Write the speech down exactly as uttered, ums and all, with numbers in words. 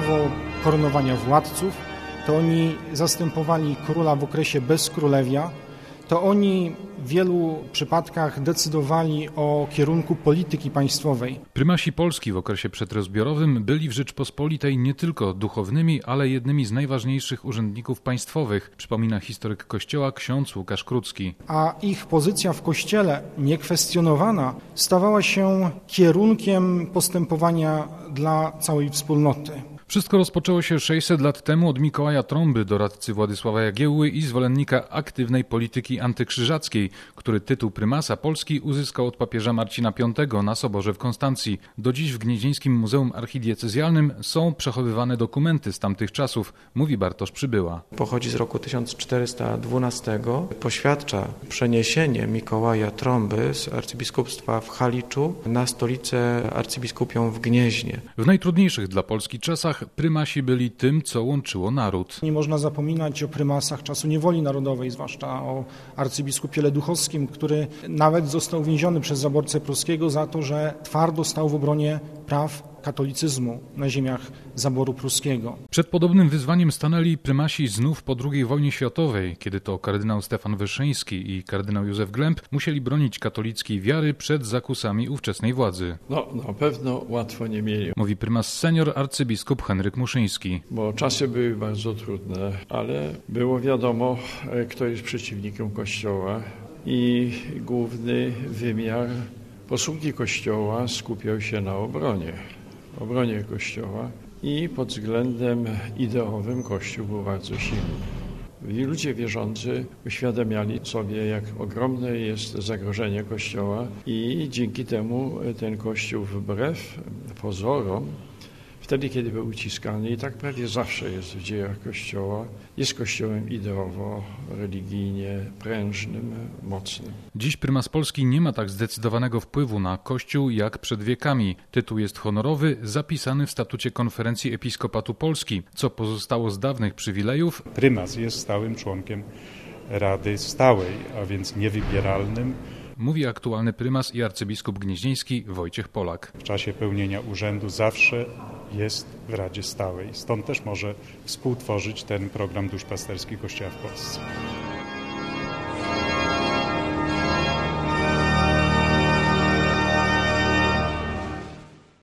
prawo koronowania władców, to oni zastępowali króla w okresie bezkrólewia, to oni w wielu przypadkach decydowali o kierunku polityki państwowej. Prymasi Polski w okresie przedrozbiorowym byli w Rzeczpospolitej nie tylko duchownymi, ale jednymi z najważniejszych urzędników państwowych, przypomina historyk Kościoła ksiądz Łukasz Krucki. A ich pozycja w Kościele, niekwestionowana, stawała się kierunkiem postępowania dla całej wspólnoty. Wszystko rozpoczęło się sześćset lat temu od Mikołaja Trąby, doradcy Władysława Jagiełły i zwolennika aktywnej polityki antykrzyżackiej, który tytuł prymasa Polski uzyskał od papieża Marcina Piątego na soborze w Konstancji. Do dziś w Gnieźnieńskim Muzeum Archidiecezjalnym są przechowywane dokumenty z tamtych czasów, mówi Bartosz Przybyła. Pochodzi z roku tysiąc czterysta dwunastego. Poświadcza przeniesienie Mikołaja Trąby z arcybiskupstwa w Haliczu na stolicę arcybiskupią w Gnieźnie. W najtrudniejszych dla Polski czasach prymasi byli tym, co łączyło naród. Nie można zapominać o prymasach czasu niewoli narodowej, zwłaszcza o arcybiskupie Leduchowskim, który nawet został więziony przez zaborcę pruskiego za to, że twardo stał w obronie praw katolicyzmu na ziemiach zaboru pruskiego. Przed podobnym wyzwaniem stanęli prymasi znów po drugiej wojnie światowej, kiedy to kardynał Stefan Wyszyński i kardynał Józef Glemp musieli bronić katolickiej wiary przed zakusami ówczesnej władzy. No, na pewno łatwo nie mieli. Mówi prymas senior arcybiskup Henryk Muszyński. Bo czasy były bardzo trudne, ale było wiadomo, kto jest przeciwnikiem Kościoła i główny wymiar posługi Kościoła skupiał się na obronie. obronie Kościoła i pod względem ideowym Kościół był bardzo silny. I ludzie wierzący uświadamiali sobie, jak ogromne jest zagrożenie Kościoła i dzięki temu ten Kościół wbrew pozorom, wtedy kiedy był uciskany, i tak prawie zawsze jest w dziejach Kościoła, jest Kościołem ideowo, religijnie prężnym, mocnym. Dziś prymas Polski nie ma tak zdecydowanego wpływu na Kościół jak przed wiekami. Tytuł jest honorowy, zapisany w statucie Konferencji Episkopatu Polski, co pozostało z dawnych przywilejów. Prymas jest stałym członkiem Rady Stałej, a więc niewybieralnym. Mówi aktualny prymas i arcybiskup gnieźnieński Wojciech Polak. W czasie pełnienia urzędu zawsze jest w Radzie Stałej. Stąd też może współtworzyć ten program duszpasterski Kościoła w Polsce.